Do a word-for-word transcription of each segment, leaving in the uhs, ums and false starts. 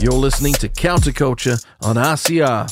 You're listening to Counterculture on R C R.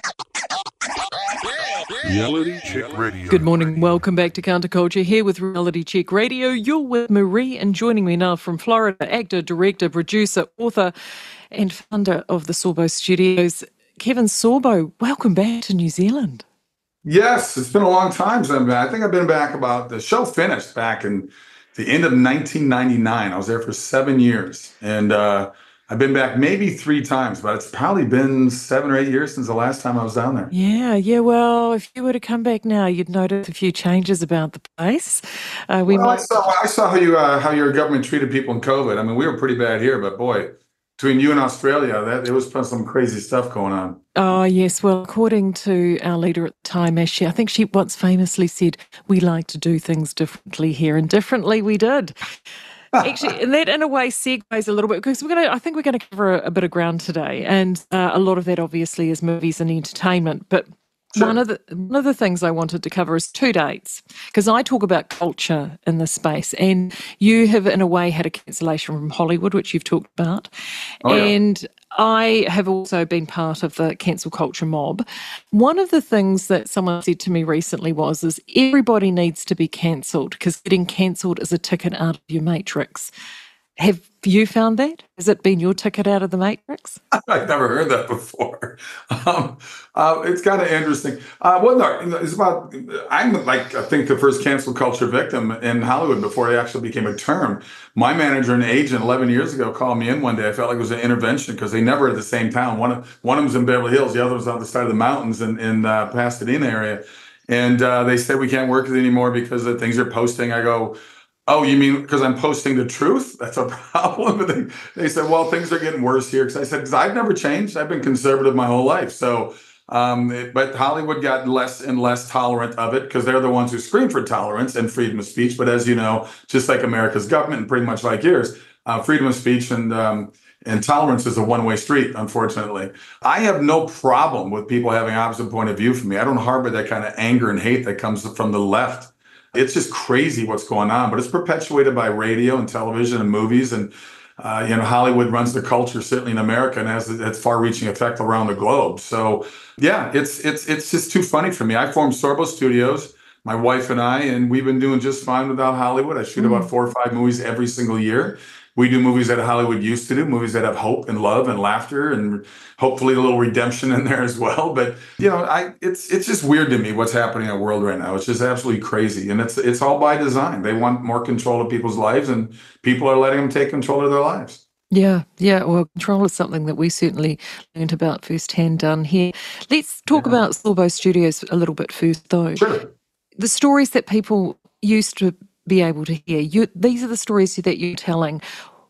Reality Check Radio. Good morning. Welcome back to Counterculture here with Reality Check Radio. You're with Marie, and joining me now from Florida, actor, director, producer, author, and founder of the Sorbo Studios, Kevin Sorbo. Welcome back to New Zealand. Yes, it's been a long time since I've been. I think I've been back about, the show finished back in the end of nineteen ninety-nine. I was there for seven years. And uh, I've been back maybe three times, but it's probably been seven or eight years since the last time I was down there. Yeah, yeah. Well, if you were to come back now, you'd notice a few changes about the place. Uh, we well, might... I saw, I saw how you uh, how your government treated people in COVID. I mean, we were pretty bad here, but boy, between you and Australia, that there was some crazy stuff going on. Oh, yes. Well, according to our leader at the time, Ashley, I think she once famously said, we like to do things differently here, and differently we did. Actually, and that in a way segues a little bit, because we're going to, I think we're going to cover a, a bit of ground today, and uh, a lot of that obviously is movies and entertainment. But Sure. One of the one of the things I wanted to cover is two dates, because I talk about culture in this space, and you have in a way had a cancellation from Hollywood, which you've talked about, oh, yeah. and I have also been part of the cancel culture mob. One of the things that someone said to me recently was, is everybody needs to be cancelled, because getting cancelled is a ticket out of your matrix. Have you found that? Has it been your ticket out of the matrix? I've never heard that before. Um, uh, it's kind of interesting. Uh, well, no, it's about, I'm like, I think the first cancel culture victim in Hollywood before it actually became a term. My manager and agent eleven years ago called me in one day. I felt like it was an intervention because they never at the same town. One of, one of them was in Beverly Hills. The other was on the side of the mountains in, in uh, Pasadena area. And uh, they said, we can't work with it anymore because the things you're posting. I go, oh, you mean because I'm posting the truth? That's a problem. But they, they said, well, things are getting worse here. Because I said, because I've never changed. I've been conservative my whole life. So, um, it, but Hollywood got less and less tolerant of it because they're the ones who scream for tolerance and freedom of speech. But as you know, just like America's government and pretty much like yours, uh, freedom of speech and um, and tolerance is a one-way street, unfortunately. I have no problem with people having opposite point of view from me. I don't harbor that kind of anger and hate that comes from the left. It's just crazy what's going on, but it's perpetuated by radio and television and movies. And, uh, you know, Hollywood runs the culture, certainly in America, and has its far-reaching effect around the globe. So, yeah, it's it's it's just too funny for me. I formed Sorbo Studios, my wife and I, and we've been doing just fine without Hollywood. I shoot mm. about four or five movies every single year. We do movies that Hollywood used to do, movies that have hope and love and laughter and hopefully a little redemption in there as well. But, you know, I it's it's just weird to me what's happening in the world right now. It's just absolutely crazy. And it's it's all by design. They want more control of people's lives, and people are letting them take control of their lives. Yeah, yeah. Well, control is something that we certainly learned about firsthand down here. Let's talk yeah. about Sorbo Studios a little bit first, though. Sure. The stories that people used to be able to hear, you, these are the stories that you're telling.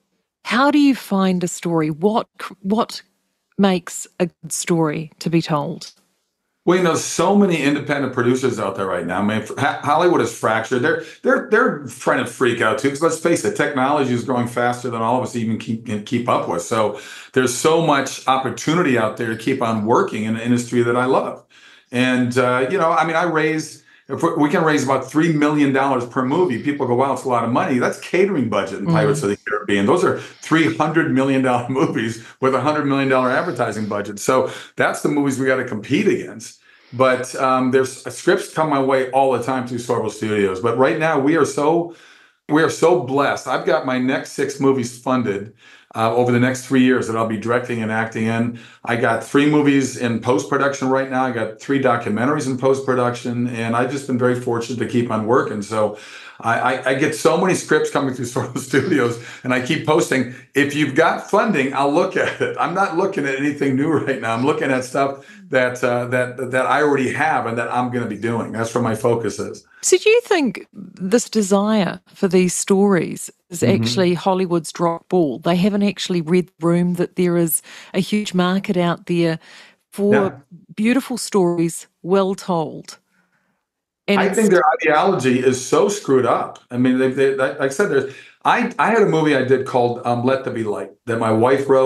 How do you find a story? What what makes a good story to be told? Well, you know, so many independent producers out there right now. I mean, Hollywood is fractured. They're they're they're trying to freak out too. Because let's face it, technology is growing faster than all of us even keep can keep up with. So there's so much opportunity out there to keep on working in an industry that I love. And uh, you know, I mean, I raise. If we can raise about three million dollars per movie, people go, wow, it's a lot of money. That's catering budget in mm-hmm. Pirates of the Caribbean. Those are three hundred million dollars movies with a one hundred million dollars advertising budget. So that's the movies we got to compete against. But um, there's scripts come my way all the time through Sorbo Studios. But right now we are so we are so blessed. I've got my next six movies funded uh, over the next three years that I'll be directing and acting in. I got three movies in post-production right now. I got three documentaries in post-production, and I've just been very fortunate to keep on working. So I, I, I get so many scripts coming through Sorbo Studios, and I keep posting, if you've got funding, I'll look at it. I'm not looking at anything new right now. I'm looking at stuff that uh, that that I already have and that I'm going to be doing. That's where my focus is. So do you think this desire for these stories is mm-hmm. actually Hollywood's drop ball? They haven't actually read the room that there is a huge market out there for yeah. beautiful stories, well told. And I think their ideology is so screwed up. I mean, they, they, like I said, there's. I, I had a movie I did called um, Let There Be Light that my wife wrote.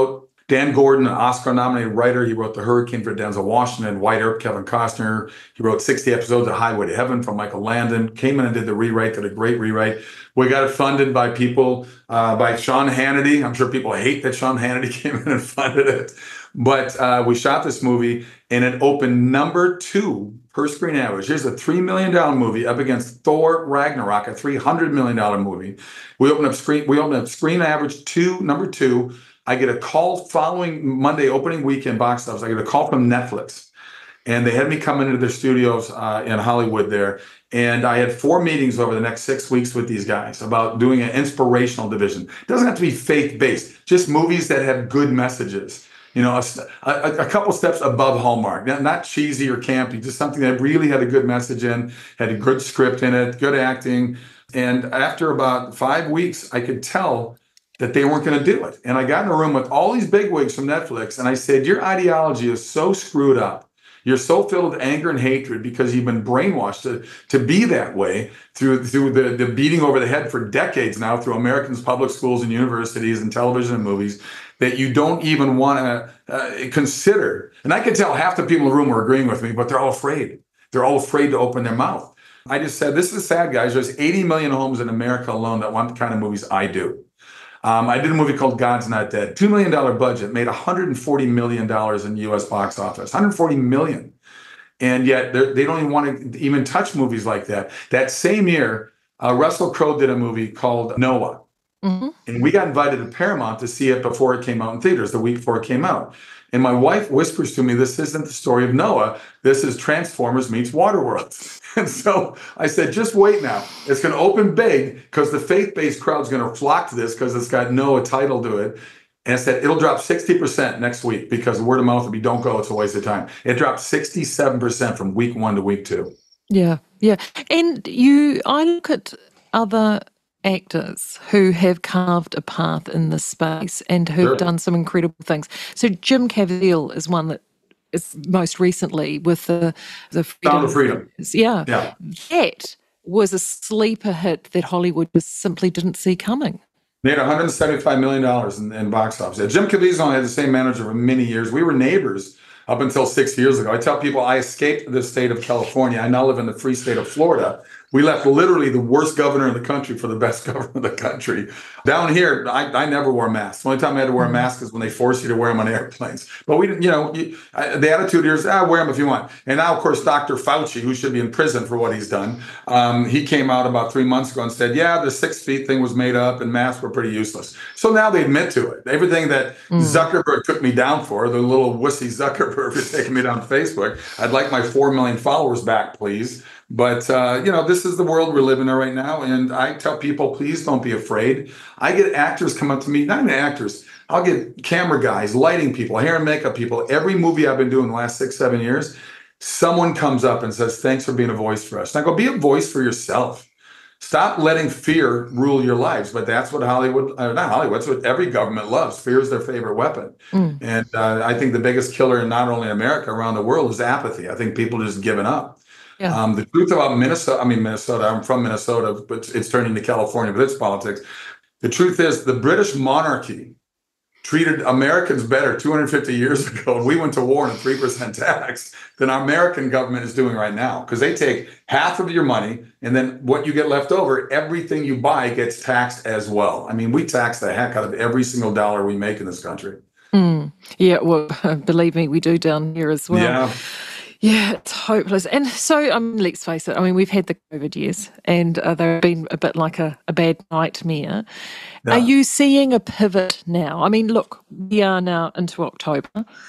Dan Gordon, an Oscar-nominated writer, he wrote The Hurricane for Denzel Washington, White Earp, Kevin Costner. He wrote sixty episodes of Highway to Heaven from Michael Landon, came in and did the rewrite, did a great rewrite. We got it funded by people, uh, by Sean Hannity. I'm sure people hate that Sean Hannity came in and funded it. But uh, we shot this movie, and it opened number two per screen average. Here's a three million dollars movie up against Thor Ragnarok, a three hundred million dollars movie. We opened up screen, we opened up screen average two, number two. I get a call following Monday opening weekend box office. I get a call from Netflix, and they had me come into their studios uh, in Hollywood there. And I had four meetings over the next six weeks with these guys about doing an inspirational division. It doesn't have to be faith-based, just movies that have good messages. You know, a, a, a couple steps above Hallmark, not, not cheesy or campy, just something that really had a good message in, had a good script in it, good acting. And after about five weeks, I could tell that they weren't going to do it. And I got in a room with all these bigwigs from Netflix, and I said, your ideology is so screwed up. You're so filled with anger and hatred because you've been brainwashed to, to be that way through, through the, the beating over the head for decades now through Americans' public schools and universities and television and movies that you don't even want to uh, consider. And I could tell half the people in the room were agreeing with me, but they're all afraid. They're all afraid to open their mouth. I just said, this is sad, guys. There's eighty million homes in America alone that want the kind of movies I do. Um, I did a movie called God's Not Dead. two million dollars budget, made one hundred forty million dollars in U S box office. one hundred forty million dollars. And yet they don't even want to even touch movies like that. That same year, uh, Russell Crowe did a movie called Noah. Mm-hmm. And we got invited to Paramount to see it before it came out in theaters, the week before it came out. And my wife whispers to me, this isn't the story of Noah. This is Transformers meets Waterworld. And so I said, just wait now. It's going to open big because the faith-based crowd's going to flock to this because it's got Noah title to it. And I said, it'll drop sixty percent next week because word of mouth will be, don't go, it's a waste of time. It dropped sixty-seven percent from week one to week two. Yeah, yeah. And you, I look at other actors who have carved a path in this space and who've sure. done some incredible things. So Jim Caviezel is one that is most recently with the the Freedom. Sound of Freedom. Yeah. yeah. That was a sleeper hit that Hollywood just simply didn't see coming. Made one hundred seventy-five million dollars in, in box office. Jim Caviezel had the same manager for many years. We were neighbors up until six years ago. I tell people I escaped the state of California. I now live in the free state of Florida. We left literally the worst governor in the country for the best governor in the country. Down here, I, I never wore masks. The only time I had to wear a mask is when they forced you to wear them on airplanes. But we didn't, you know, you, I, the attitude here is, ah, wear them if you want. And now, of course, Doctor Fauci, who should be in prison for what he's done, um, he came out about three months ago and said, yeah, the six feet thing was made up and masks were pretty useless. So now they admit to it. Everything that mm. Zuckerberg took me down for, the little wussy Zuckerberg for taking me down Facebook, I'd like my four million followers back, please. But, uh, you know, this is the world we're living in right now. And I tell people, please don't be afraid. I get actors come up to me, not even actors. I'll get camera guys, lighting people, hair and makeup people. Every movie I've been doing the last six, seven years, someone comes up and says, thanks for being a voice for us. And I go, be a voice for yourself. Stop letting fear rule your lives. But that's what Hollywood, uh, not Hollywood, that's what every government loves. Fear is their favorite weapon. Mm. And uh, I think the biggest killer in not only America, around the world is apathy. I think people just giving up. Yeah. Um, the truth about Minnesota, I mean, Minnesota, I'm from Minnesota, but it's turning to California with its politics. The truth is the British monarchy treated Americans better two hundred fifty years ago, and we went to war on a three percent tax than our American government is doing right now, because they take half of your money, and then what you get left over, everything you buy gets taxed as well. I mean, we tax the heck out of every single dollar we make in this country. Mm. Yeah, well, believe me, we do down here as well. Yeah. Yeah, it's hopeless. And so, um, let's face it, I mean, we've had the COVID years and uh, they've been a bit like a, a bad nightmare. Yeah. Are you seeing a pivot now? I mean, look, we are now into October.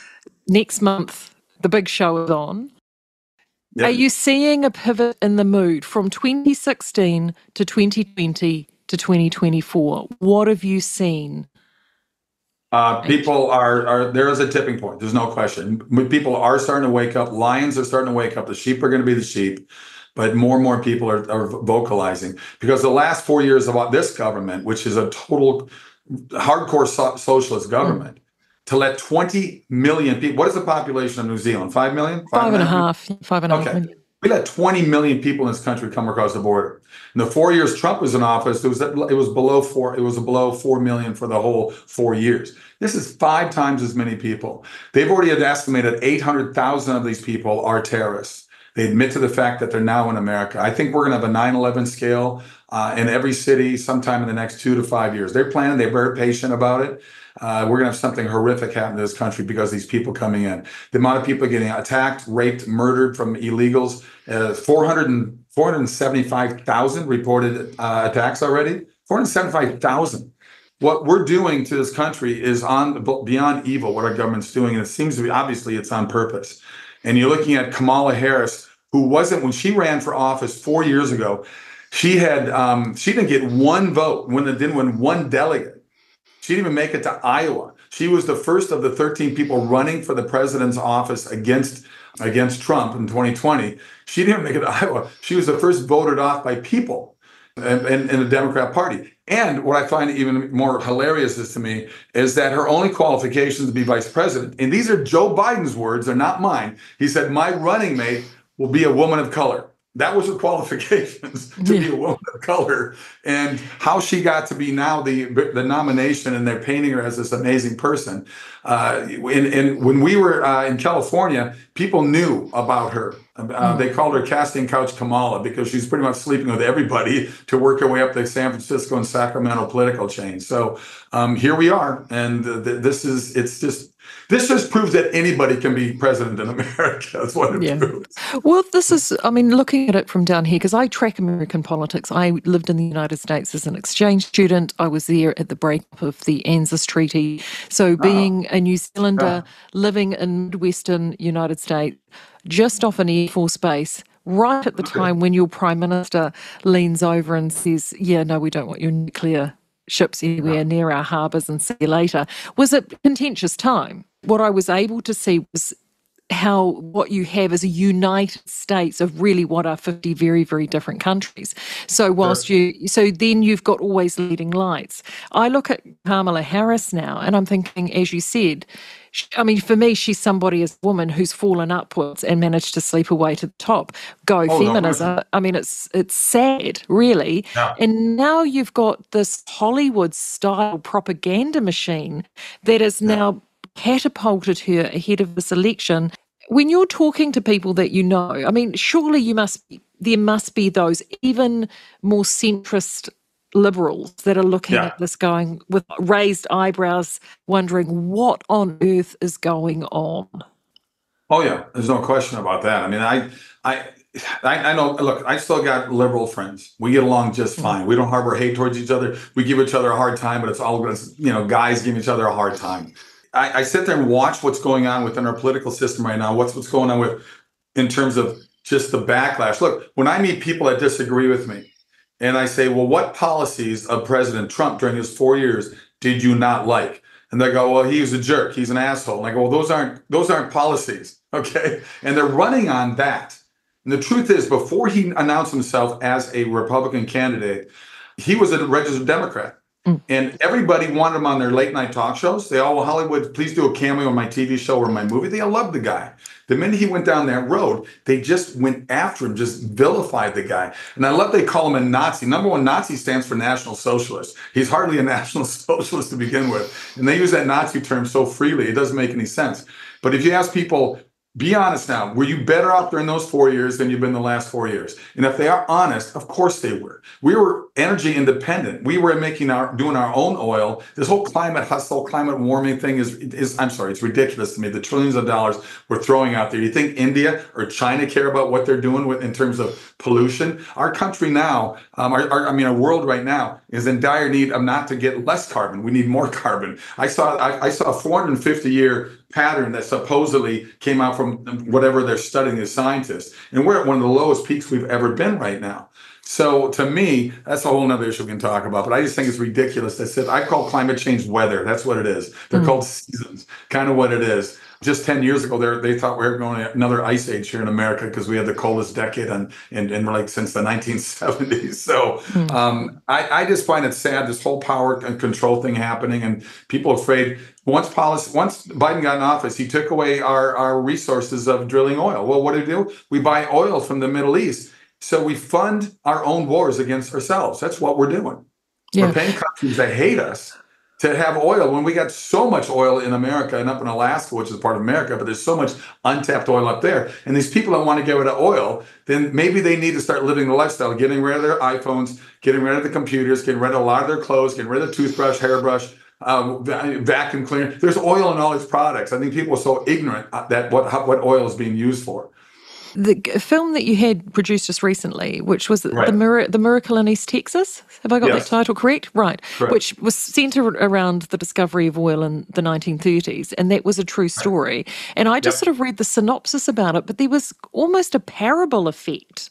Next month, the big show is on. Yeah. Are you seeing a pivot in the mood from twenty sixteen to twenty twenty to twenty twenty-four? What have you seen? Uh, people are, are, there is a tipping point. There's no question. People are starting to wake up. Lions are starting to wake up. The sheep are going to be the sheep. But more and more people are, are vocalizing. Because the last four years of this government, which is a total hardcore so- socialist government, mm. to let twenty million people, what is the population of New Zealand? Five million? Five, Five and a half. Five and a half okay. million. We let twenty million people in this country come across the border. In the four years Trump was in office, it was it was below four. It was below four million for the whole four years. This is five times as many people. They've already estimated eight hundred thousand of these people are terrorists. They admit to the fact that they're now in America. I think we're going to have a nine eleven scale uh, in every city sometime in the next two to five years. They're planning. They're very patient about it. Uh, we're going to have something horrific happen to this country because these people coming in. The amount of people getting attacked, raped, murdered from illegals, uh, four hundred four hundred seventy-five thousand reported uh, attacks already. four hundred seventy-five thousand. What we're doing to this country is on beyond evil, what our government's doing. And it seems to be, obviously, it's on purpose. And you're looking at Kamala Harris, who wasn't, when she ran for office four years ago, she had, um, she didn't get one vote, when it didn't win one delegate. She didn't even make it to Iowa. She was the first of the thirteen people running for the president's office against against Trump in twenty twenty. She didn't make it to Iowa. She was the first voted off by people in, in, in the Democrat Party. And what I find even more hilarious is to me is that her only qualifications to be vice president, and these are Joe Biden's words, they're not mine. He said, my running mate will be a woman of color. That was her qualifications, to be a woman of color. And how she got to be now the the nomination, and they're painting her as this amazing person. Uh, and, and when we were uh, in California, people knew about her. Uh, they called her Casting Couch Kamala because she's pretty much sleeping with everybody to work her way up the San Francisco and Sacramento political chain. So um, here we are. And uh, th- this is, it's just, this just proves that anybody can be president in America. That's what it yeah. proves. Well, this is, I mean, looking at it from down here, because I track American politics. I lived in the United States as an exchange student. I was there at the breakup of the ANZUS Treaty. So being oh. a New Zealander oh. living in Midwestern United States, just off an Air Force base, right at the okay. time when your Prime Minister leans over and says, yeah, no, we don't want your nuclear ships anywhere no. near our harbours and see you later, was a contentious time. What I was able to see was how what you have is a United States of really what are fifty very, very different countries. So whilst sure. you, so then you've got always leading lights. I look at Kamala Harris now and I'm thinking, as you said, I mean, for me, she's somebody as a woman who's fallen upwards and managed to sleep her way to the top. Go oh, feminism. No, I mean, it's it's sad, really. Yeah. And now you've got this Hollywood-style propaganda machine that has yeah. now catapulted her ahead of this election. When you're talking to people that you know, I mean, surely you must be, there must be those even more centrist liberals that are looking yeah. at this going with raised eyebrows, wondering what on earth is going on. Oh yeah, there's no question about that. I mean, I, I, I, I know. Look, I still got liberal friends. We get along just fine. Mm-hmm. We don't harbor hate towards each other. We give each other a hard time, but it's all, you know, guys give each other a hard time. I, I sit there and watch what's going on within our political system right now. What's what's going on with, in terms of just the backlash. Look, when I meet people that disagree with me, and I say, well, what policies of President Trump during his four years did you not like? And they go, well, he's a jerk. He's an asshole. And I go, well, those aren't those aren't policies. OK, and they're running on that. And the truth is, before he announced himself as a Republican candidate, he was a registered Democrat. Mm. And everybody wanted him on their late night talk shows. They all, well, Hollywood, please do a cameo on my T V show or my movie. They all loved the guy. The minute he went down that road, they just went after him, just vilified the guy. And I love they call him a Nazi. Number one, Nazi stands for National Socialist. He's hardly a National Socialist to begin with. And they use that Nazi term so freely, it doesn't make any sense. But if you ask people, be honest now, were you better off during those four years than you've been the last four years? And if they are honest, of course they were. We were energy independent. We were making our, doing our own oil. This whole climate hustle, climate warming thing is, is, I'm sorry, it's ridiculous to me. The trillions of dollars we're throwing out there. You think India or China care about what they're doing with in terms of pollution? Our country now, um, our, our, I mean, our world right now is in dire need of not to get less carbon. We need more carbon. I saw, I, I saw a four hundred fifty year pattern that supposedly came out from whatever they're studying as scientists. And we're at one of the lowest peaks we've ever been right now. So to me, that's a whole nother issue we can talk about. But I just think it's ridiculous. I said I call climate change weather. That's what it is. They're mm. called seasons. Kind of what it is. Just ten years ago, they they thought we were going to another ice age here in America because we had the coldest decade in, in, in like since the nineteen seventies. So mm. um, I, I just find it sad, this whole power and control thing happening, and people are afraid. Once policy, once Biden got in office, he took away our, our resources of drilling oil. Well, what do we do? We buy oil from the Middle East. So we fund our own wars against ourselves. That's what we're doing. Yeah. We're paying countries that hate us to have oil when we got so much oil in America and up in Alaska, which is part of America, but there's so much untapped oil up there. And these people that want to get rid of oil, then maybe they need to start living the lifestyle, getting rid of their iPhones, getting rid of the computers, getting rid of a lot of their clothes, getting rid of the toothbrush, hairbrush, um, vacuum cleaner. There's oil in all these products. I think people are so ignorant that what how, what oil is being used for. The film that you had produced just recently, which was right. the, Mir- the Miracle in East Texas, have I got yes. that title correct? Right, correct. Which was centered around the discovery of oil in the nineteen thirties, and that was a true story. Right. And I just yep. sort of read the synopsis about it, but there was almost a parable effect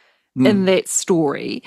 in that story.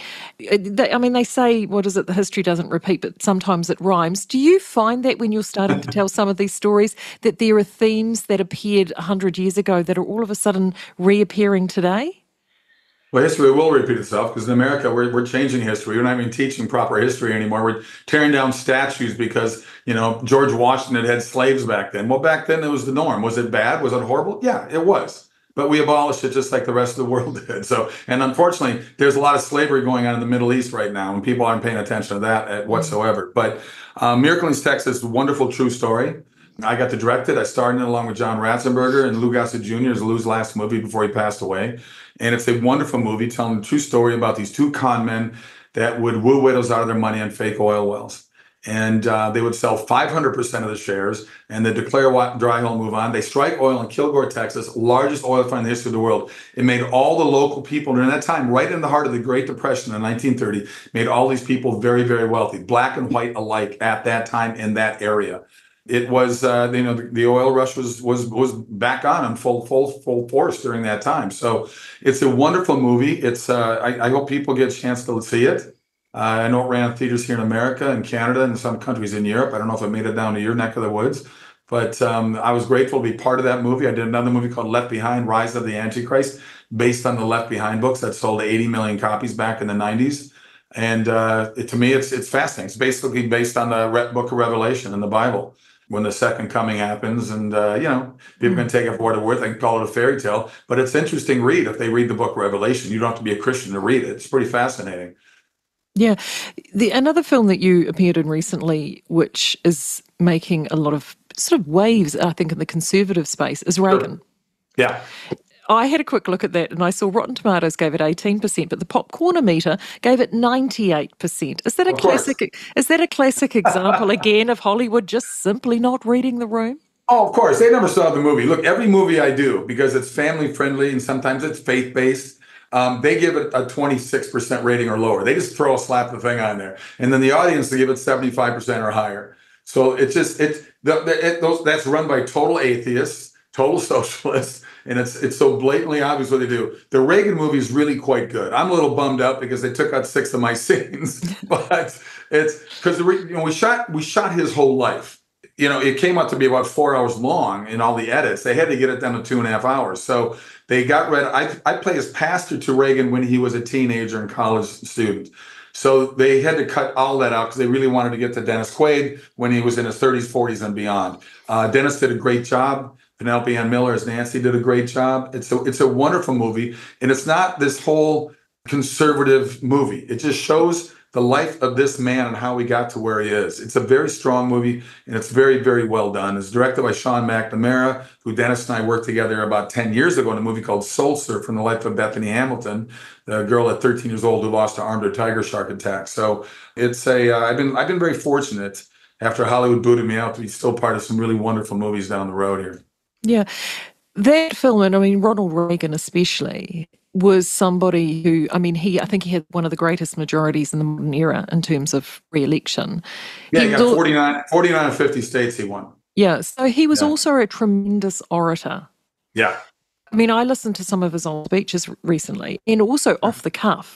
I mean, they say, what is it, the history doesn't repeat, but sometimes it rhymes. Do you find that when you're starting to tell some of these stories that there are themes that appeared one hundred years ago that are all of a sudden reappearing today? Well, history will repeat itself because in America, we're, we're changing history. We're not even teaching proper history anymore. We're tearing down statues because, you know, George Washington had slaves back then. Well, back then it was the norm. Was it bad? Was it horrible? Yeah, it was. But we abolished it just like the rest of the world did. So, and unfortunately, there's a lot of slavery going on in the Middle East right now, and people aren't paying attention to that whatsoever. But uh, Miracle in East Texas is a wonderful, true story. I got to direct it. I starred in it along with John Ratzenberger, and Lou Gossett Junior is Lou's last movie before he passed away. And it's a wonderful movie telling the true story about these two con men that would woo widows out of their money on fake oil wells. And uh, they would sell five hundred percent of the shares, and they declare dry hole, move on. They strike oil in Kilgore, Texas, largest oil find in the history of the world. It made all the local people during that time, right in the heart of the Great Depression in nineteen thirty, made all these people very, very wealthy, black and white alike at that time in that area. It was, uh, you know, the, the oil rush was was was back on in full full full force during that time. So it's a wonderful movie. It's uh, I, I hope people get a chance to see it. Uh, I know it ran in theaters here in America and Canada and some countries in Europe. I don't know if it made it down to your neck of the woods, but um, I was grateful to be part of that movie. I did another movie called Left Behind, Rise of the Antichrist, based on the Left Behind books that sold eighty million copies back in the nineties. And uh, it, to me, it's it's fascinating. It's basically based on the Re- book of Revelation in the Bible, when the second coming happens. And, uh, you know, people can take it for what it's worth. They can call it a fairy tale, but it's an interesting read if they read the book of Revelation. You don't have to be a Christian to read it. It's pretty fascinating. Yeah. The another film that you appeared in recently, which is making a lot of sort of waves, I think, in the conservative space, is Reagan. Sure. Yeah. I had a quick look at that and I saw Rotten Tomatoes gave it eighteen percent, but the Popcornometer gave it ninety-eight percent. Is that a of classic course. Is that a classic example again of Hollywood just simply not reading the room? Oh, of course. They never saw the movie. Look, every movie I do, because it's family friendly and sometimes it's faith-based, Um, they give it a twenty-six percent rating or lower. They just throw a slap the thing on there. And then the audience, they give it seventy-five percent or higher. So it's just, it's, the, the, it, those, that's run by total atheists, total socialists, and it's it's so blatantly obvious what they do. The Reagan movie is really quite good. I'm a little bummed out because they took out six of my scenes, but it's because you know we shot we shot his whole life. You know, it came out to be about four hours long in all the edits. They had to get it down to two and a half hours. So they got rid of, I, I played as pastor to Reagan when he was a teenager and college student. So they had to cut all that out because they really wanted to get to Dennis Quaid when he was in his thirties, forties, and beyond. Uh, Dennis did a great job. Penelope Ann Miller as Nancy did a great job. It's a, it's a wonderful movie. And it's not this whole conservative movie. It just shows the life of this man and how he got to where he is. It's a very strong movie, and it's very, very well done. It's directed by Sean McNamara, who Dennis and I worked together about ten years ago in a movie called Soul Surf from the life of Bethany Hamilton, the girl at thirteen years old who lost her arm to a tiger shark attack. So it's a, uh, I've been, I've been very fortunate after Hollywood booted me out to be still part of some really wonderful movies down the road here. Yeah. That film, and I mean, Ronald Reagan especially, was somebody who, I mean, he, I think he had one of the greatest majorities in the modern era in terms of re-election. Yeah, he he got do- forty-nine, forty-nine of fifty states he won. Yeah, so he was Yeah. also a tremendous orator. Yeah. I mean, I listened to some of his old speeches recently, and also off the cuff.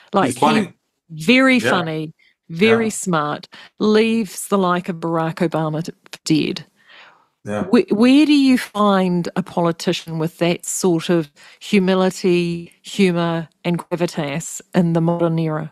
Like He's funny. he, very Yeah. funny, very Yeah. smart, leaves the like of Barack Obama to, dead. Yeah. Where, where do you find a politician with that sort of humility, humour, and gravitas in the modern era?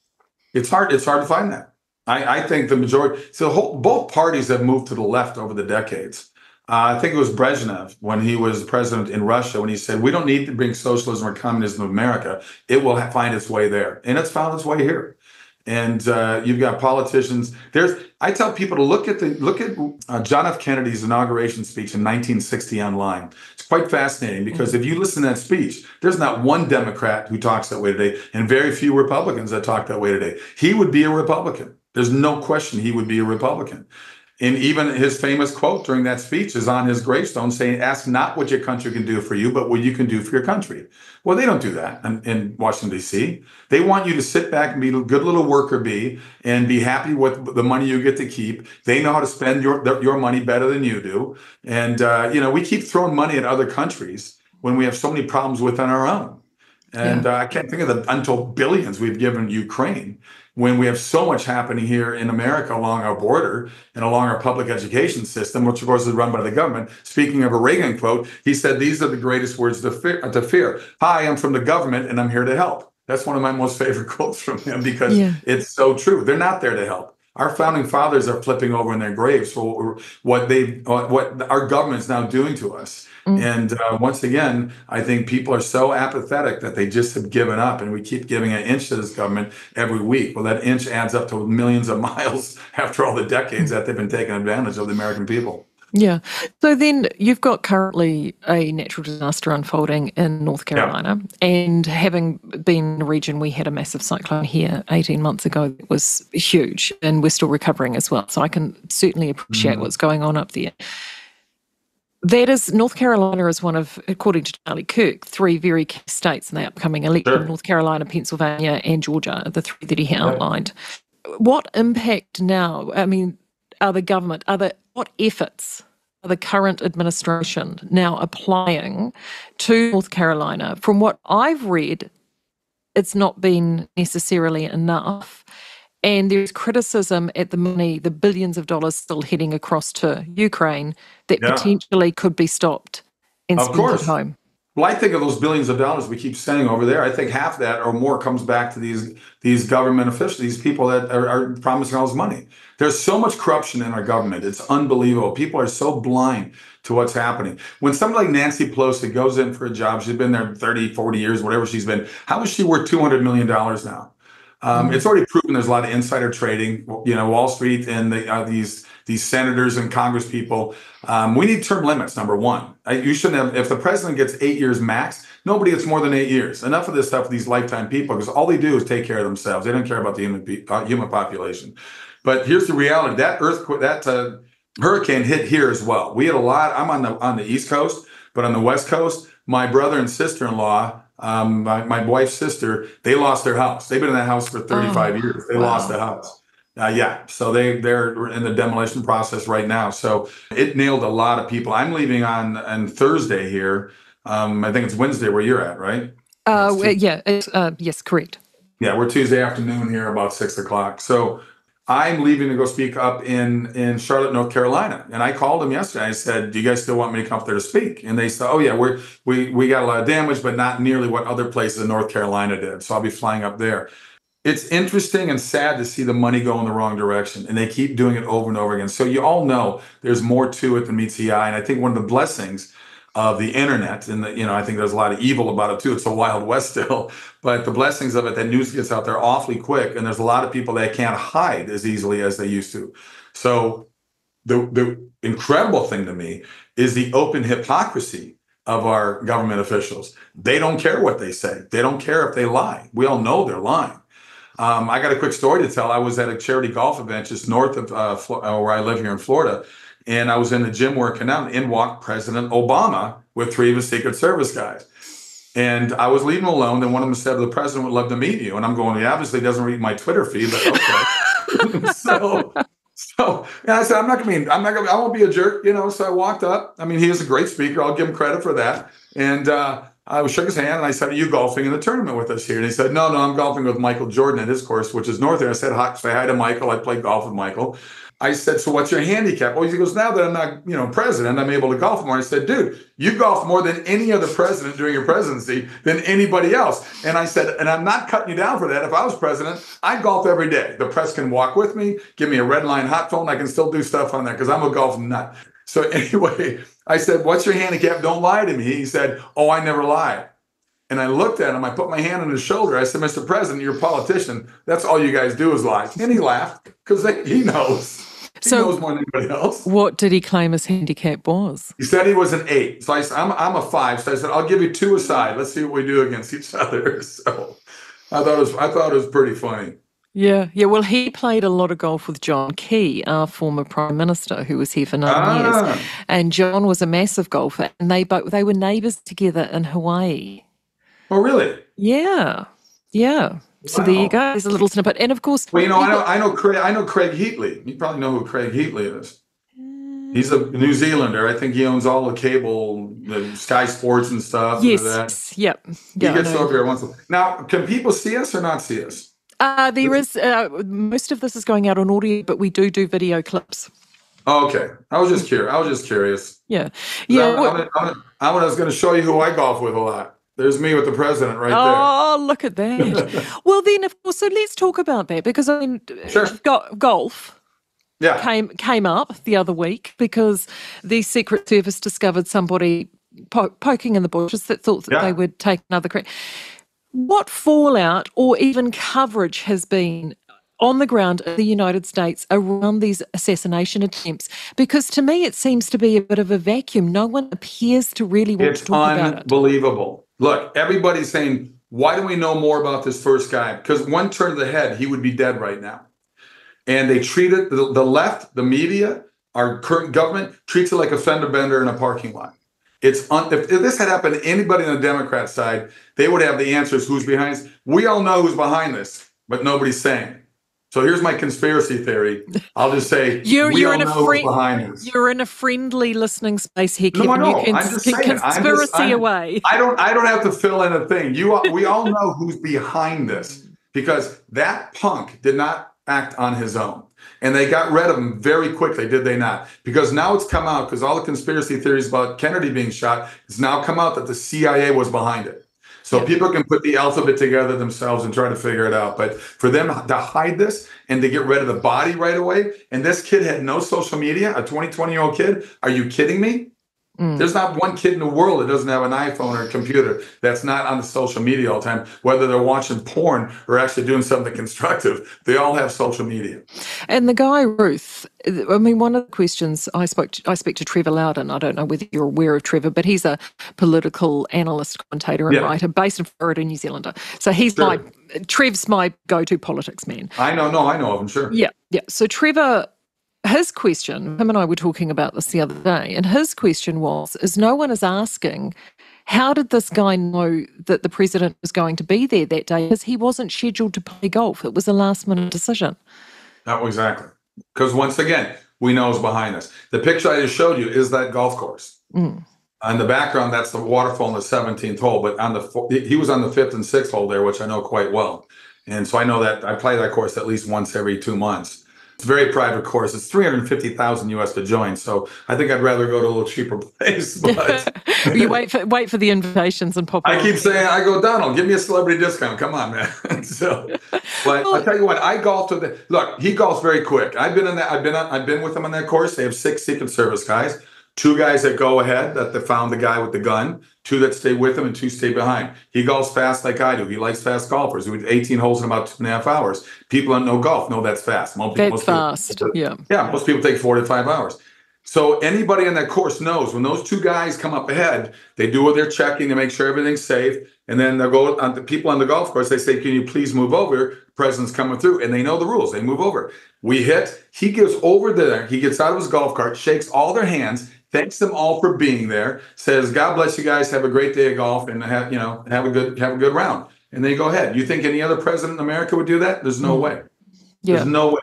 It's hard. It's hard to find that. I, I think the majority. So the whole, both parties have moved to the left over the decades. Uh, I think it was Brezhnev when he was president in Russia when he said, "We don't need to bring socialism or communism to America. It will ha- find its way there," and it's found its way here. And uh, you've got politicians. There's. I tell people to look at the look at uh, John F. Kennedy's inauguration speech in nineteen sixty online. It's quite fascinating because if you listen to that speech, there's not one Democrat who talks that way today, and very few Republicans that talk that way today. He would be a Republican. There's no question he would be a Republican. And even his famous quote during that speech is on his gravestone saying, "Ask not what your country can do for you, but what you can do for your country." Well, they don't do that in, in Washington, D C. They want you to sit back and be a good little worker bee and be happy with the money you get to keep. They know how to spend your your money better than you do. And, uh, you know, we keep throwing money at other countries when we have so many problems within our own. And Yeah. uh, I can't think of the untold billions we've given Ukraine when we have so much happening here in America along our border and along our public education system, which of course is run by the government. Speaking of a Reagan quote, he said, "These are the greatest words to fear. To fear. Hi, I'm from the government and I'm here to help." That's one of my most favorite quotes from him because Yeah. it's so true. They're not there to help. Our founding fathers are flipping over in their graves for what they, what our government's now doing to us. Mm. And uh, once again, I think people are so apathetic that they just have given up, and we keep giving an inch to this government every week. Well, that inch adds up to millions of miles after all the decades that they've been taking advantage of the American people. Yeah. So then you've got currently a natural disaster unfolding in North Carolina. Yeah. And having been in the region, we had a massive cyclone here eighteen months ago that was huge, and we're still recovering as well. So I can certainly appreciate mm-hmm. what's going on up there. That is, North Carolina is one of, according to Charlie Kirk, three very key states in the upcoming election. Sure. North Carolina, Pennsylvania, and Georgia are the three that he outlined. Right. What impact now, I mean, are the government, are the, what efforts are the current administration now applying to North Carolina? From what I've read, it's not been necessarily enough. And there's criticism at the money, the billions of dollars still heading across to Ukraine that yeah. potentially could be stopped and spent at home. Well, I think of those billions of dollars we keep sending over there. I think half that or more comes back to these these government officials, these people that are, are promising all this money. There's so much corruption in our government. It's unbelievable. People are so blind to what's happening. When somebody like Nancy Pelosi goes in for a job, she's been there thirty, forty years, whatever she's been. How is she worth two hundred million dollars now? Um, mm-hmm. It's already proven there's a lot of insider trading, you know, Wall Street and the, uh, these these senators and Congress people. Um, we need term limits, number one. I, you shouldn't have, if the president gets eight years max, nobody gets more than eight years. Enough of this stuff with these lifetime people, because all they do is take care of themselves. They don't care about the human, uh, human population. But here's the reality. That earthquake, that uh, hurricane hit here as well. We had a lot. I'm on the on the East Coast, but on the West Coast, my brother and sister-in-law, Um, my, my wife's sister, they lost their house. They've been in that house for thirty-five oh, years. They wow. lost the house. Uh, yeah. So they, they're in the demolition process right now. So it nailed a lot of people. I'm leaving on, on Thursday here. Um, I think it's Wednesday where you're at, right? Uh, yeah. It's, uh, yes, correct. Yeah. We're Tuesday afternoon here about six o'clock. So I'm leaving to go speak up in, in Charlotte, North Carolina. And I called them yesterday. I said, "Do you guys still want me to come up there to speak?" And they said, "Oh yeah, we're, we, we got a lot of damage, but not nearly what other places in North Carolina did. So I'll be flying up there." It's interesting and sad to see the money go in the wrong direction. And they keep doing it over and over again. So you all know there's more to it than meets the eye. And I think one of the blessings of the internet, and the, you know, I think there's a lot of evil about it too. It's a wild west still, but the blessings of it, that news gets out there awfully quick, and there's a lot of people that can't hide as easily as they used to. So the the incredible thing to me is the open hypocrisy of our government officials. They don't care what they say. They don't care if they lie. We all know they're lying. Um, I got a quick story to tell. I was at a charity golf event just north of uh, where I live here in Florida. And I was in the gym working out, and in walked President Obama with three of his Secret Service guys. And I was leaving him alone, and one of them said, "The president would love to meet you." And I'm going, "He obviously doesn't read my Twitter feed, but okay." so, So, and I said, I'm not going to be, I'm not going to, I won't be a jerk, you know. So I walked up. I mean, he is a great speaker. I'll give him credit for that. And uh, I shook his hand and I said, are you golfing in the tournament with us here? And he said, no, no, I'm golfing with Michael Jordan at his course, which is north there. I said, hi, say hi to Michael. I played golf with Michael. I said, so what's your handicap? Oh, he goes, now that I'm not, you know, president, I'm able to golf more. I said, dude, you golf more than any other president during your presidency than anybody else. And I said, and I'm not cutting you down for that. If I was president, I golf every day. The press can walk with me, give me a red line hot phone. I can still do stuff on that because I'm a golf nut. So anyway, I said, what's your handicap? Don't lie to me. He said, oh, I never lie. And I looked at him. I put my hand on his shoulder. I said, Mister President, you're a politician. That's all you guys do is lie. And he laughed because he knows. He so knows more than anybody else. What did he claim his handicap was? He said he was an eight. So I said, I'm, I'm a five. So I said, I'll give you two aside. Let's see what we do against each other. So I thought it was, I thought it was pretty funny. Yeah, yeah. Well, he played a lot of golf with John Key, our former Prime Minister, who was here for nine Ah. years. And John was a massive golfer, and they both they were neighbours together in Hawaii. Oh, really? Yeah, yeah. So there Wow. you go. There's a little snippet, and of course, Well, you know, I people- know, I know, Craig, I know Craig Heatley. You probably know who Craig Heatley is. He's a New Zealander. I think he owns all the cable, the Sky Sports and stuff. yes, And that. yep, He yeah. I gets know. over here once. in a- Now, can people see us or not see us? Uh, there is uh, most of this is going out on audio, but we do do video clips. Oh, okay. I was just curious. I was just curious. Yeah, yeah. I'm, I'm, I'm, I'm, I was going to show you who I golf with a lot. There's me with the president right there. Oh, look at that. Well, then, of course, so let's talk about that because, I mean, Sure. go- golf Yeah. came came up the other week because the Secret Service discovered somebody po- poking in the bushes that thought that Yeah. they would take another crack. What fallout or even coverage has been on the ground in the United States around these assassination attempts? Because to me, it seems to be a bit of a vacuum. No one appears to really want It's to talk about it. unbelievable. Look, everybody's saying, why do we know more about this first guy? Because one turn of the head, he would be dead right now. And they treat it, the, the left, the media, our current government treats it like a fender bender in a parking lot. It's un, if, if this had happened to anybody on the Democrat side, they would have the answers who's behind this. We all know who's behind this, but nobody's saying. So here's my conspiracy theory. I'll just say You're, we you're all in a know who's friend, behind this. you're in a friendly listening space here, No, Kevin. I know. You can I'm just keep saying. I'm just- conspiracy I'm- away. I don't I don't have to fill in a thing. You all- we all know who's behind this because that punk did not act on his own. And they got rid of him very quickly, did they not? Because now it's come out, because all the conspiracy theories about Kennedy being shot, it's now come out that the C I A was behind it. So Yeah. people can put the alphabet together themselves and try to figure it out. But for them to hide this and to get rid of the body right away, and this kid had no social media, a twenty, twenty-year-old kid, are you kidding me? Mm. There's not one kid in the world that doesn't have an iPhone or a computer that's not on the social media all the time, whether they're watching porn or actually doing something constructive. They all have social media. And the guy Ruth, I mean, one of the questions I spoke to, I speak to Trevor Loudon. I don't know whether you're aware of Trevor, but he's a political analyst, commentator, and Yeah. writer based in Florida, New Zealander. So he's Sure. my Trev's my go-to politics man. I know, no, I know of them, sure. Yeah, yeah. So Trevor, his question, him and I were talking about this the other day, and his question was, is no one is asking, how did this guy know that the president was going to be there that day? Because he wasn't scheduled to play golf. It was a last-minute decision. Not exactly. Because once again, we know who's behind this. The picture I just showed you is that golf course. Mm. On the background, that's the waterfall in the seventeenth hole. But on the fo- he was on the fifth and sixth hole there, which I know quite well. And so I know that I play that course at least once every two months. It's a very private course. It's three hundred fifty thousand U S to join. So I think I'd rather go to a little cheaper place. But You wait for wait for the invitations and pop. I on. keep saying, I go, Donald, give me a celebrity discount. Come on, man. So, but I'll tell you what, I golf to the look. He golfs very quick. I've been in that. I've been. On, I've been with him on that course. They have six Secret Service guys, two guys that go ahead that they found the guy with the gun, two that stay with him, and two stay behind. He golfs fast like I do. He likes fast golfers. He did eighteen holes in about two and a half hours. People that know golf know that's fast. Most, That's most people- fast. Yeah. yeah, most people take four to five hours. So anybody on that course knows when those two guys come up ahead, they do their checking to make sure everything's safe. And then they'll go on the people on the golf course. They say, can you please move over? The president's coming through. And they know the rules. They move over. We hit. He goes over there. He gets out of his golf cart, shakes all their hands, thanks them all for being there, says, God bless you guys. Have a great day of golf and have, you know, have a good, have a good round. And then you go ahead. You think any other president in America would do that? There's no way. Yeah. There's no way.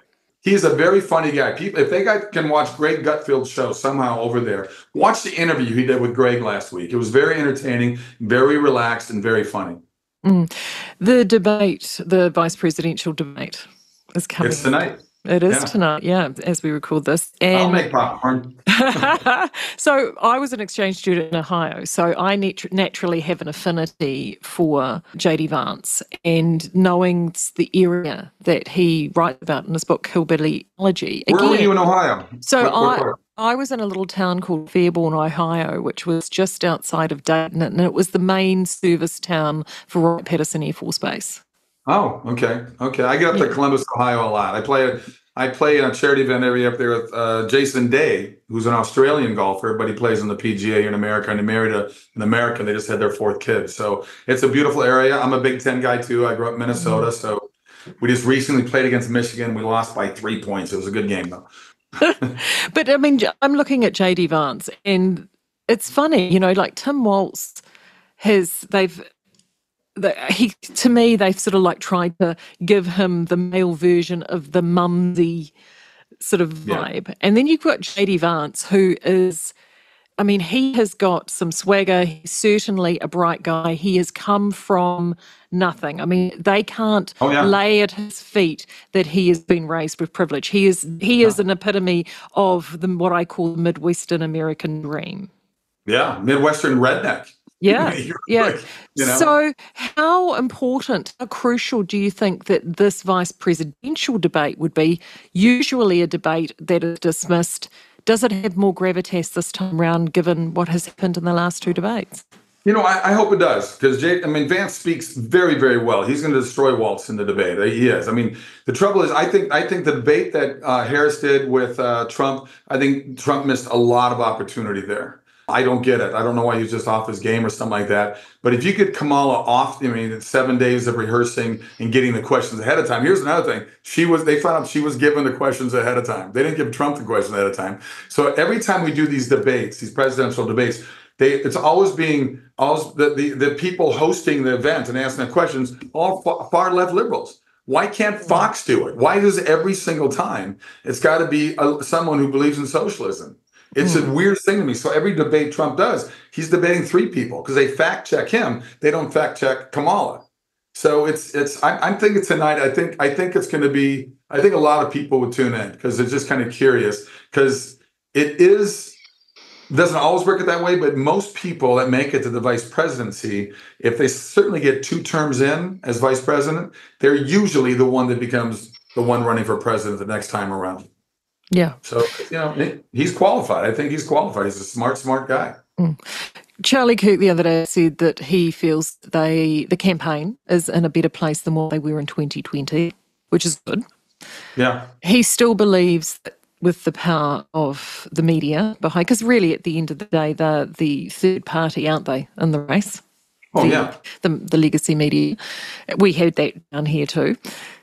He's a very funny guy. People, if they got, can watch Greg Gutfield's show somehow over there, watch the interview he did with Greg last week. It was very entertaining, very relaxed, and very funny. Mm. The debate, the vice presidential debate, is coming. It's tonight. It is Yeah. tonight, yeah, as we record this. And I'll make popcorn. so I was an exchange student in Ohio, so I nat- naturally have an affinity for J D Vance, and knowing the area that he writes about in his book Hillbilly Elegy. Where were you in Ohio? So What- what I, part? I was in a little town called Fairborn, Ohio, which was just outside of Dayton, and it was the main service town for Wright-Patterson Air Force Base. Oh, okay, okay. I get up to Yeah. Columbus, Ohio a lot. I play I play in a charity event every up there with uh, Jason Day, who's an Australian golfer, but he plays in the P G A here in America, and he married a, an American. They just had their fourth kid, so it's a beautiful area. I'm a Big Ten guy too. I grew up in Minnesota, so we just recently played against Michigan. We lost by three points. It was a good game though. But I mean, I'm looking at J D Vance, and it's funny, you know, like Tim Walz has, they've, the, he, to me, they've sort of like tried to give him the male version of the mumsy sort of Yeah. vibe. And then you've got J D Vance, who is, I mean, he has got some swagger. He's certainly a bright guy. He has come from nothing. I mean, they can't Oh, yeah. lay at his feet that he has been raised with privilege. He is he is an epitome of the what I call the Midwestern American dream. Yeah, Midwestern redneck. Yeah, You're yeah. like, you know? So how important, how crucial do you think that this vice presidential debate would be? Usually a debate that is dismissed. Does it have more gravitas this time around, given what has happened in the last two debates? You know, I, I hope it does, because Jay, I mean, Vance speaks very, very well. He's going to destroy Waltz in the debate. He is. I mean, the trouble is, I think, I think the debate that uh, Harris did with uh, Trump, I think Trump missed a lot of opportunity there. I don't get it. I don't know why he's just off his game or something like that. But if you get Kamala off, I mean, it's seven days of rehearsing and getting the questions ahead of time. Here's another thing. She was, they found out she was given the questions ahead of time. They didn't give Trump the questions ahead of time. So every time we do these debates, these presidential debates, they, it's always being, always the, the, the people hosting the event and asking the questions, all far, far left liberals. Why can't Fox do it? Why does every single time it's got to be a, someone who believes in socialism? It's a weird thing to me. So every debate Trump does, he's debating three people because they fact check him. They don't fact check Kamala. So it's it's. I, I'm thinking tonight. I think I think it's going to be. I think a lot of people would tune in because they're just kind of curious because it is doesn't always work it that way. But most people that make it to the vice presidency, if they certainly get two terms in as vice president, they're usually the one that becomes the one running for president the next time around. Yeah. So, you know, he's qualified. I think he's qualified. He's a smart, smart guy. Mm. Charlie Kirk the other day said that he feels they the campaign is in a better place than what they were in twenty twenty, which is good. Yeah. He still believes that with the power of the media behind, because really at the end of the day, they're the third party, aren't they, in the race? Oh, the, yeah. The, the legacy media. We had that down here too.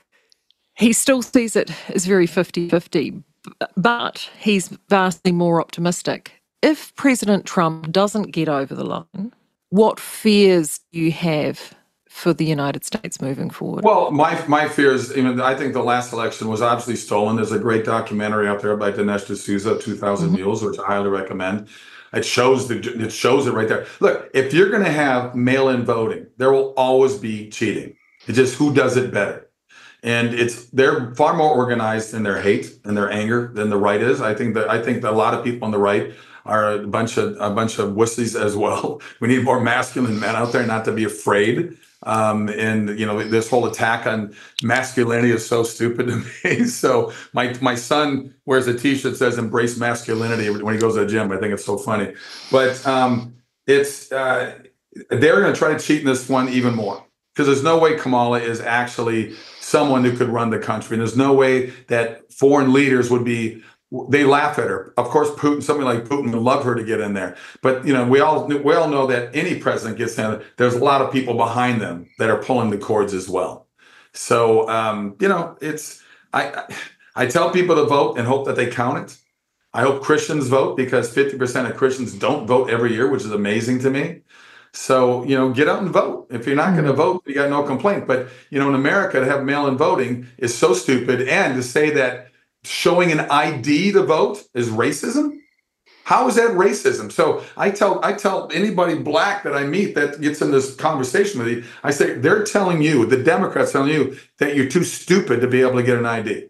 He still sees it as very fifty-fifty. But he's vastly more optimistic. If President Trump doesn't get over the line, what fears do you have for the United States moving forward? Well, my my fears, I mean, I think the last election was obviously stolen. There's a great documentary out there by Dinesh D'Souza, two thousand mm-hmm. Mules, which I highly recommend. It shows the it shows it right there. Look, if you're going to have mail-in voting, there will always be cheating. It's just who does it better. And it's they're far more organized in their hate and their anger than the right is. I think that I think that a lot of people on the right are a bunch of a bunch of wussies as well. We need more masculine men out there, not to be afraid. Um, and you know, this whole attack on masculinity is so stupid to me. So my my son wears a T-shirt that says "Embrace masculinity" when he goes to the gym. I think it's so funny. But um, it's uh, they're going to try to cheat in this one even more because there's no way Kamala is actually someone who could run the country. And there's no way that foreign leaders would be, they laugh at her. Of course, Putin, somebody like Putin would love her to get in there. But, you know, we all we all know that any president gets in, there's a lot of people behind them that are pulling the cords as well. So, um, you know, it's, I, I tell people to vote and hope that they count it. I hope Christians vote because fifty percent of Christians don't vote every year, which is amazing to me. So, you know, get out and vote. If you're not going to vote, you got no complaint. But, you know, in America, to have mail-in voting is so stupid. And to say that showing an I D to vote is racism? How is that racism? So I tell I tell anybody black that I meet that gets in this conversation with you, I say, they're telling you, the Democrats telling you that you're too stupid to be able to get an I D.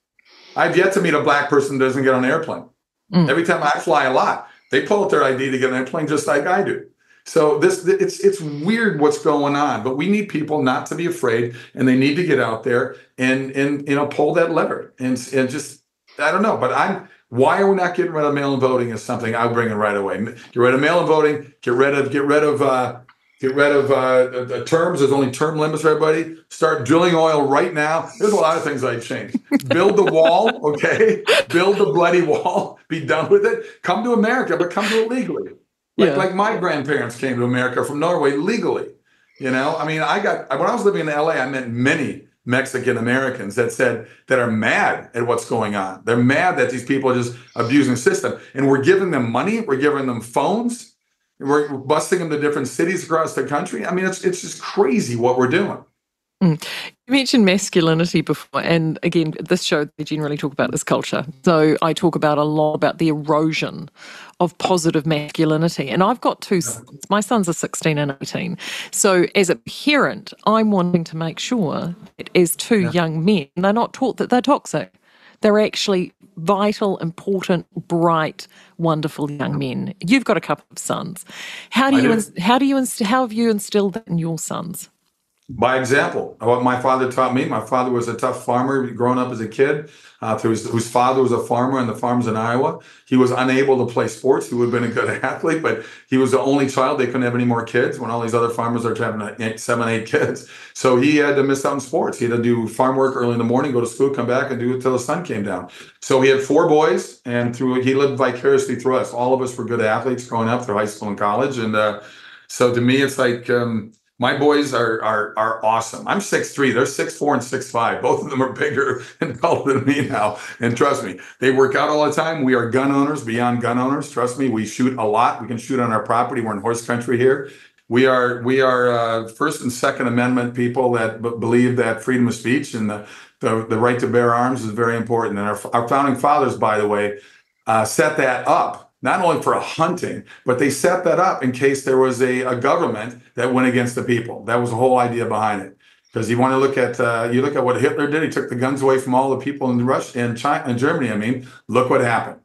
I've yet to meet a black person that doesn't get on an airplane. Mm. Every time I fly a lot, they pull out their I D to get on an airplane just like I do. So this it's it's weird what's going on, but we need people not to be afraid, and they need to get out there and and you know pull that lever and and just I don't know, but I'm why are we not getting rid of mail-in voting is something I'll bring in right away. Get rid of mail-in voting. Get rid of get rid of uh, get rid of uh, the terms. There's only term limits for everybody. Start drilling oil right now. There's a lot of things I'd change. Build the wall, okay? Build the bloody wall. Be done with it. Come to America, but come to it legally. Like, yeah. like my grandparents came to America from Norway legally. You know, I mean, I got when I was living in L A, I met many Mexican Americans that said that are mad at what's going on. They're mad that these people are just abusing the system. And we're giving them money. We're giving them phones. We're busing them to different cities across the country. I mean, it's it's just crazy what we're doing. Mm. You mentioned masculinity before, and again, this show, they generally talk about this culture. So I talk about a lot about the erosion of positive masculinity. And I've got two sons. My sons are sixteen and eighteen. So as a parent, I'm wanting to make sure that as two yeah. young men, they're not taught that they're toxic. They're actually vital, important, bright, wonderful young men. You've got a couple of sons. How do you, do. how do you, how have you instilled that in your sons? By example, what my father taught me. My father was a tough farmer growing up as a kid, uh, whose, whose father was a farmer on the farms in Iowa. He was unable to play sports. He would have been a good athlete, but he was the only child. They couldn't have any more kids when all these other farmers are having eight, seven, eight kids. So he had to miss out on sports. He had to do farm work early in the morning, go to school, come back, and do it till the sun came down. So he had four boys, and through he lived vicariously through us. All of us were good athletes growing up through high school and college. And uh, so to me, it's like... Um, My boys are are are awesome. I'm six three. They're six four and six five. Both of them are bigger and taller than me now. And trust me, they work out all the time. We are gun owners beyond gun owners. Trust me, we shoot a lot. We can shoot on our property. We're in horse country here. We are we are uh, First and Second Amendment people that b- believe that freedom of speech and the, the the right to bear arms is very important. And our our founding fathers, by the way, uh, set that up. Not only for hunting, but they set that up in case there was a, a government that went against the people. That was the whole idea behind it. Because you want to look at uh, you look at what Hitler did. He took the guns away from all the people in Russia, in China, in Germany. I mean, look what happened.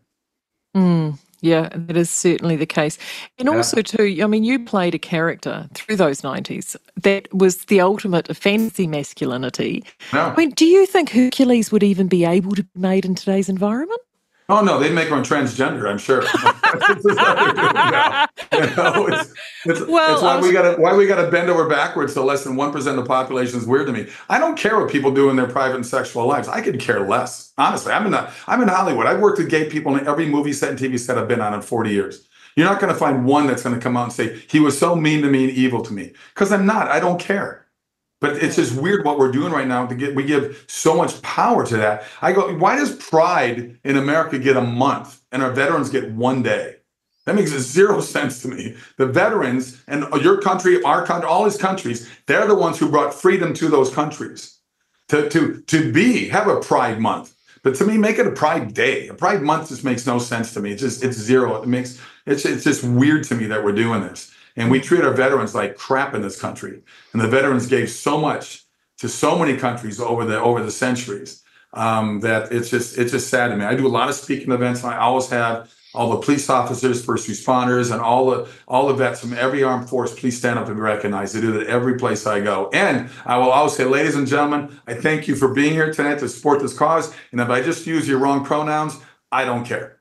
Mm, yeah, that is certainly the case. And Yeah. also, too, I mean, you played a character through those nineties that was the ultimate of fantasy masculinity. Yeah. I mean, do you think Hercules would even be able to be made in today's environment? Oh no, they'd make one transgender, I'm sure. This is what they're doing now. You know, it's, it's, Well, it's I why was- we gotta why we gotta bend over backwards to less than one percent of the population is weird to me. I don't care what people do in their private and sexual lives. I could care less. Honestly. I'm in the, I'm in Hollywood. I've worked with gay people in every movie set and T V set I've been on in forty years. You're not gonna find one that's gonna come out and say, he was so mean to me and evil to me. Because I'm not. I don't care. But it's just weird what we're doing right now. To get, we give so much power to that. I go, why does Pride in America get a month and our veterans get one day? That makes zero sense to me. The veterans and your country, our country, all these countries, they're the ones who brought freedom to those countries. To to to be have a Pride month, but to me, make it a Pride Day. A Pride month just makes no sense to me. It's just it's zero. It makes it's it's just weird to me that we're doing this. And we treat our veterans like crap in this country. And the veterans gave so much to so many countries over the over the centuries um, that it's just it's just sad to me. I do a lot of speaking events. And I always have all the police officers, first responders, and all the all the vets from every armed force. Please stand up and be recognized. I do that every place I go. And I will always say, ladies and gentlemen, I thank you for being here tonight to support this cause. And if I just use your wrong pronouns, I don't care.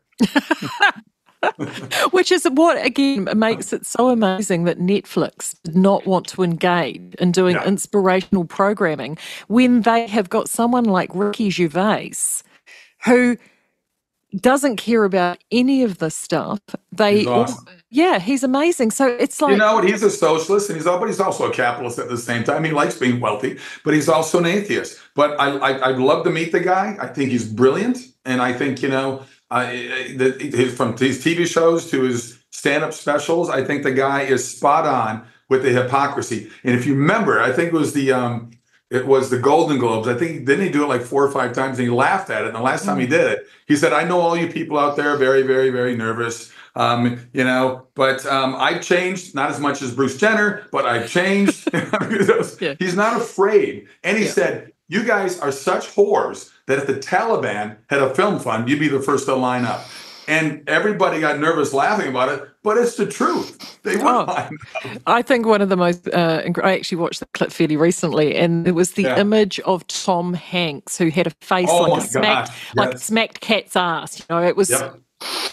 Which is what, again, makes it so amazing that Netflix did not want to engage in doing Yeah. inspirational programming when they have got someone like Ricky Gervais who doesn't care about any of this stuff. They, He's awesome. yeah, he's amazing. So it's like, You know what? He's a socialist, and he's al- but he's also a capitalist at the same time. He likes being wealthy, but he's also an atheist. But I, I, I'd love to meet the guy. I think he's brilliant, and I think you know, uh, the, his, from his T V shows to his stand-up specials, I think the guy is spot on with the hypocrisy. And if you remember, I think it was the um, It was the Golden Globes. I think didn't he do it like four or five times? And he laughed at it. And the last time he did it, he said, "I know all you people out there are very, very, very nervous. Um, you know, but um, I've changed, not as much as Bruce Jenner, but I've changed." Yeah. He's not afraid. And he yeah. said, "You guys are such whores that if the Taliban had a film fund, you'd be the first to line up." And everybody got nervous laughing about it, but it's the truth. They won't oh, line up. I think one of the most, uh, I actually watched the clip fairly recently, and it was the yeah. image of Tom Hanks, who had a face oh like, a smacked, yes. like a smacked cat's ass. You know, it was, yep.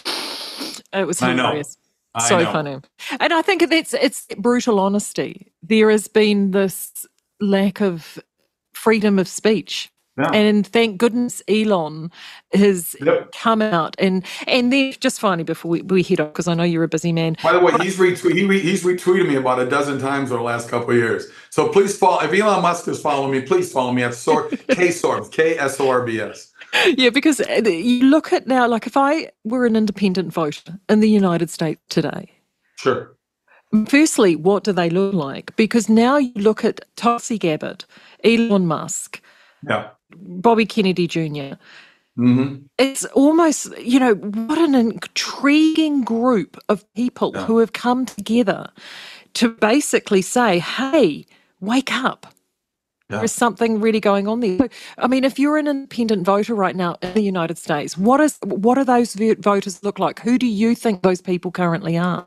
it was hilarious. I know. I so know. funny. And I think it's, it's brutal honesty. There has been this lack of freedom of speech. Yeah. And thank goodness Elon has yep. come out. And and then just finally, before we, we head off, because I know you're a busy man. By the way, he's, retweet, he re, he's retweeted me about a dozen times over the last couple of years. So please follow. If Elon Musk is following me, please follow me at Sor- K Sorbs, K S O R B S. Yeah, because you look at now, like if I were an independent voter in the United States today. Sure. Firstly, what do they look like? Because now you look at Tulsi Gabbard, Elon Musk. Yeah. Bobby Kennedy Junior Mm-hmm. It's almost, you know, what an intriguing group of people yeah. who have come together to basically say, hey, wake up. Yeah. There's something really going on there. I mean, if you're an independent voter right now in the United States, what is what do those voters look like? Who do you think those people currently are?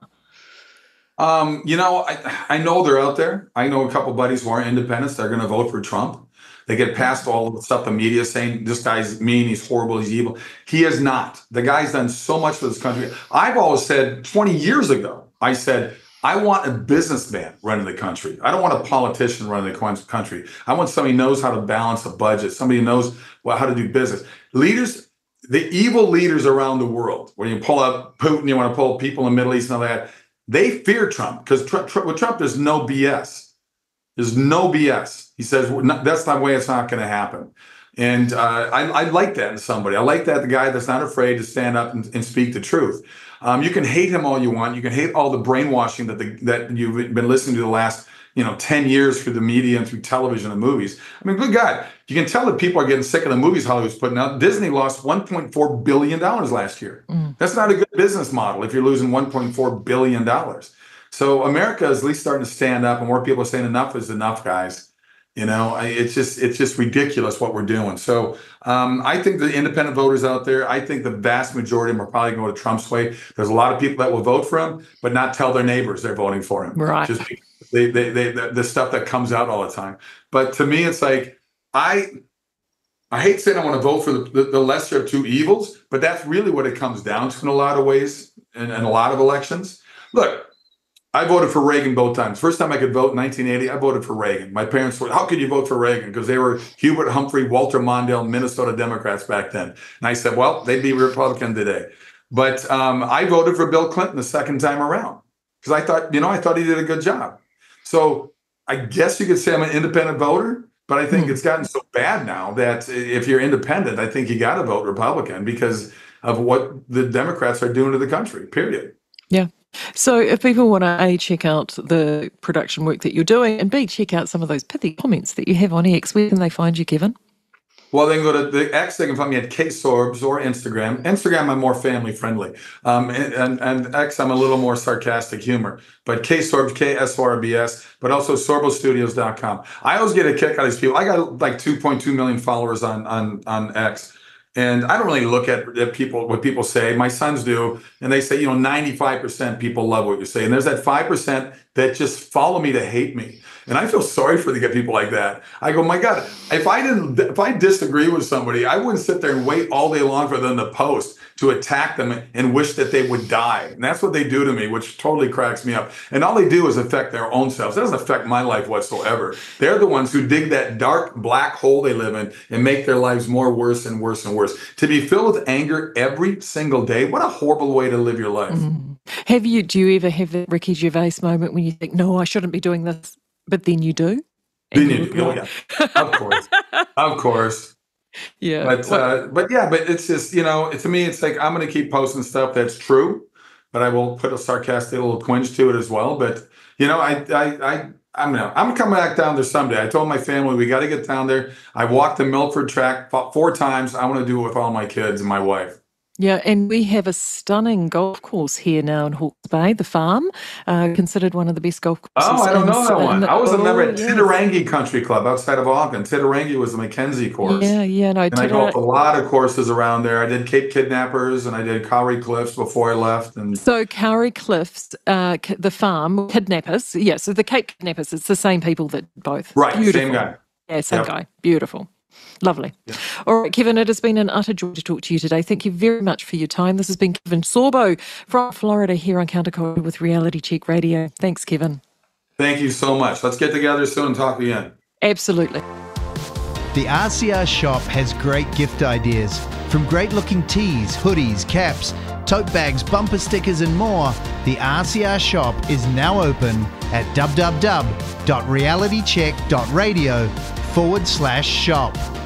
Um, you know, I, I know they're out there. I know a couple buddies who are independents. They're going to vote for Trump. They get past all of the stuff the media is saying, this guy's mean, he's horrible, he's evil. He is not. The guy's done so much for this country. I've always said twenty years ago, I said, I want a businessman running the country. I don't want a politician running the country. I want somebody who knows how to balance a budget, somebody who knows well, how to do business. Leaders, the evil leaders around the world, when you pull up Putin, you want to pull people in the Middle East and all that, they fear Trump because tr- tr- with Trump, there's no B S. There's no B S. He says, that's not the way it's not going to happen. And uh, I, I like that in somebody. I like that the guy that's not afraid to stand up and, and speak the truth. Um, you can hate him all you want. You can hate all the brainwashing that the, that you've been listening to the last, you know, ten years through the media and through television and movies. I mean, good God, you can tell that people are getting sick of the movies Hollywood's putting out. Disney lost one point four billion dollars last year. Mm. That's not a good business model if you're losing one point four billion dollars. So America is at least starting to stand up, and more people are saying enough is enough, guys. You know, it's just it's just ridiculous what we're doing. So um, I think the independent voters out there, I think the vast majority of them are probably going to Trump's way. There's a lot of people that will vote for him, but not tell their neighbors they're voting for him. Right. Just they, they, they, the, the stuff that comes out all the time. But to me, it's like, I I hate saying I want to vote for the, the, the lesser of two evils, but that's really what it comes down to in a lot of ways in, in a lot of elections. Look, I voted for Reagan both times. First time I could vote in nineteen eighty, I voted for Reagan. My parents were, how could you vote for Reagan? Because they were Hubert Humphrey, Walter Mondale, Minnesota Democrats back then. And I said, well, they'd be Republican today. But um, I voted for Bill Clinton the second time around because I thought, you know, I thought he did a good job. So I guess you could say I'm an independent voter, but I think mm. it's gotten so bad now that if you're independent, I think you got to vote Republican because of what the Democrats are doing to the country, period. Yeah. So if people want to, A, check out the production work that you're doing, and B, check out some of those pithy comments that you have on X, where can they find you, Kevin? Well, they can go to the X. They can find me at K Sorbs or Instagram. Instagram, I'm more family friendly. Um, and, and, and X, I'm a little more sarcastic humor. But K Sorbs, K S O R B S, but also sorbo studios dot com. I always get a kick out of these people. I got like two point two million followers on, on, on X. And I don't really look at, at people, what people say. My sons do. And they say, you know, ninety-five percent people love what you say. And there's that five percent that just follow me to hate me. And I feel sorry for the people like that. I go, my God, if I didn't, if I disagree with somebody, I wouldn't sit there and wait all day long for them to post to attack them and wish that they would die. And that's what they do to me, which totally cracks me up. And all they do is affect their own selves. It doesn't affect my life whatsoever. They're the ones who dig that dark black hole they live in and make their lives more worse and worse and worse. To be filled with anger every single day, what a horrible way to live your life. Mm. Have you, do you ever have that Ricky Gervais moment when you think, no, I shouldn't be doing this, but then you do? Then you do, oh, yeah. Of course. Of course. Yeah. But uh, but yeah, but it's just, you know, to me, it's like I'm going to keep posting stuff that's true, but I will put a sarcastic little twinge to it as well. But, you know, I I I, I'm now. I'm coming back down there someday. I told my family we got to get down there. I walked the Milford track four times. I want to do it with all my kids and my wife. Yeah, and we have a stunning golf course here now in Hawke's Bay, the Farm, uh, considered one of the best golf courses. Oh, I don't know that one. The, I was a oh, member at yes. Titirangi Country Club outside of Auckland. Titirangi was the Mackenzie course. Yeah, yeah, no. And I golfed a lot of courses around there. I did Cape Kidnappers and I did Kauri Cliffs before I left. And So Kauri Cliffs, uh, the Farm, Kidnappers. Yeah, so the Cape Kidnappers, it's the same people that both. Right, Beautiful. same guy. Yeah, same Yep. guy. Beautiful. Lovely. Yeah. All right, Kevin, it has been an utter joy to talk to you today. Thank you very much for your time. This has been Kevin Sorbo from Florida here on Counterculture with Reality Check Radio. Thanks, Kevin. Thank you so much. Let's get together soon and talk again. Absolutely. The R C R shop has great gift ideas. From great-looking tees, hoodies, caps, tote bags, bumper stickers and more, the R C R shop is now open at www.realitycheck.radio forward slash shop.